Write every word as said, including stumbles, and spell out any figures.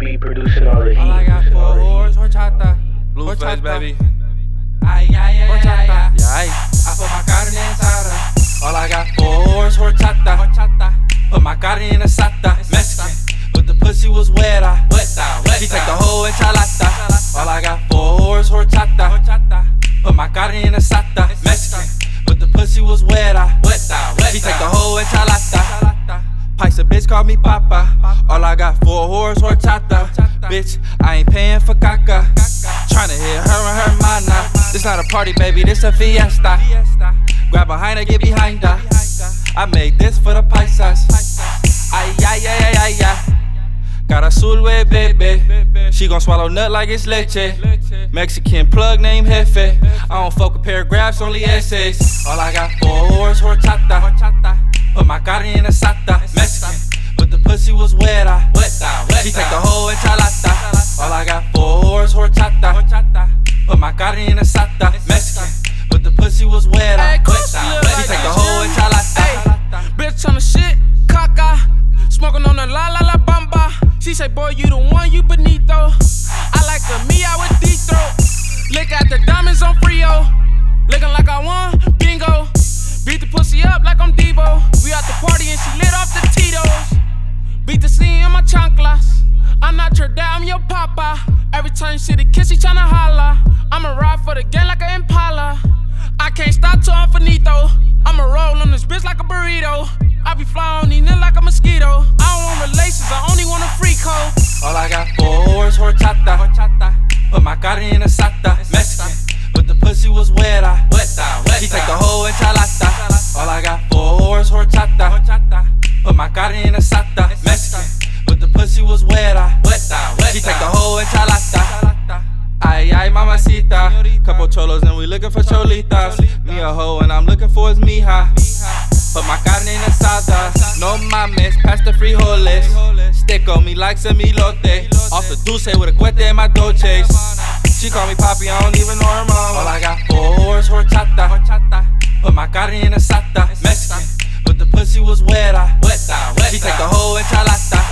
be producing all the heat. All I got four whores, horchata, Blueface, baby. Ay, ay, ay, Horchata. ay, ay. Yeah, ay. I put my carne en asada. All I got four whores, horchata. Horchata. Put my carne in asada. Mexican, but the pussy was weta. Weta, weta. She take the whole enchilada. All I got four whores, horchata. Horchata. Put my carne in asada. Mexican, but the pussy was weta. Weta, weta. She take the whole enchilada. Paisa bitch call me papa. All I got four whores, horchata. Bitch, I ain't paying for caca. Tryna hit her and her mana. This not a party, baby, this a fiesta. Grab behind her, get behind her. I made this for the paisas. Ay, ay, ay, ay, ay, ay. Got azul with baby. She gon' swallow nut like it's leche. Mexican plug named Jefe. I don't fuck with paragraphs, only essays. All I got four whores, horchata. Put my carne in asada. Mexican, but the pussy was weta. Weta, weta. She take the whole enchilada. All I got four whores, horchata. Put my carne in asada. Mexican, but the pussy was weta. Hey, Weta, weta. She take the whole enchilada. Bitch on the shit, caca. Smoking on the la la la bamba. She say, boy, you the one, you bonito. I like the me out with deep throat. Look at the diamonds on Frio. Looking like I won, bingo. Beat the pussy up like I'm Devo. We at the party and she lit off the Tito's. Beat the scene in my chanclas. I'm not your dad, I'm your papa. Every time she the kiss, she tryna holla. I'ma ride for the gang like an Impala. I can't stop till I'm finito. I'ma roll on this bitch like a burrito. I be flying on these niggas like a mosquito. I don't want relations, I only want a free code. All I got four whores, horchata. Put my carne in asada. Mexican, but the pussy was weta. Weta, weta. She take the whole enchilada. All I got four whores, horchata. Put my carne in asada. Mexican, but the pussy was weta. Weta, weta. She take the whole enchilada. Ay, ay, mamacita. Couple cholos and we looking for cholitas. Me a hoe and I'm looking for his mija. Put my carne in asada. No mames, pass the frijoles. Stick on me like semilote. Off the dulce with a cuete in my dolces. She call me papi, I don't even know her mom. All I got four whores, horchata. Put my carne in asada. Mexican, but the pussy was weta. Weta, weta. She take the whole enchilada.